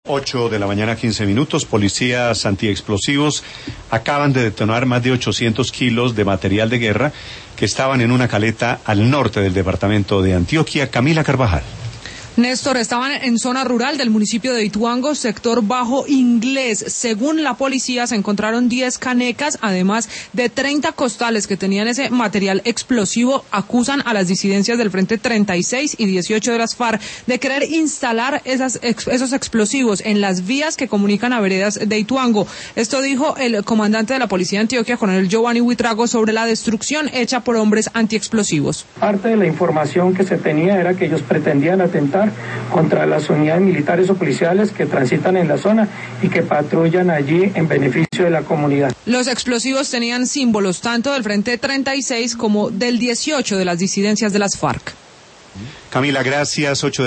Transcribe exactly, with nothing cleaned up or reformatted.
ocho de la mañana, quince minutos, policías antiexplosivos acaban de detonar más de ochocientos kilos de material de guerra que estaban en una caleta al norte del departamento de Antioquia. Camila Carvajal. Néstor, estaban en zona rural del municipio de Ituango, sector Bajo Inglés. Según la policía, se encontraron diez canecas, además de treinta costales que tenían ese material explosivo. Acusan a las disidencias del Frente treinta y seis y dieciocho de las FARC de querer instalar esas, esos explosivos en las vías que comunican a veredas de Ituango. Esto dijo el comandante de la policía de Antioquia, coronel Giovanni Huitrago, sobre la destrucción hecha por hombres antiexplosivos. Parte de la información que se tenía era que ellos pretendían atentar contra las unidades militares o policiales que transitan en la zona y que patrullan allí en beneficio de la comunidad. Los explosivos tenían símbolos tanto del Frente treinta y seis como del dieciocho de las disidencias de las FARC. Camila, gracias. ocho de